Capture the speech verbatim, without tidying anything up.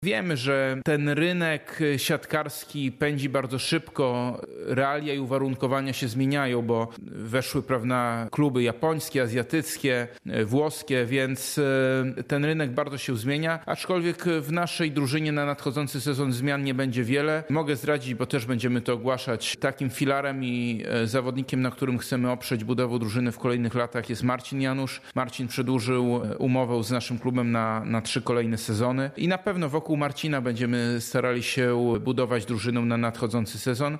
Wiemy, że ten rynek siatkarski pędzi bardzo szybko, realia i uwarunkowania się zmieniają, bo weszły, prawda, kluby japońskie, azjatyckie, włoskie, więc ten rynek bardzo się zmienia, aczkolwiek w naszej drużynie na nadchodzący sezon zmian nie będzie wiele. Mogę zdradzić, bo też będziemy to ogłaszać, takim filarem i zawodnikiem, na którym chcemy oprzeć budowę drużyny w kolejnych latach, jest Marcin Janusz. Marcin przedłużył umowę z naszym klubem na, na trzy kolejne sezony i na pewno wokół Marcina będziemy starali się budować drużynę na nadchodzący sezon.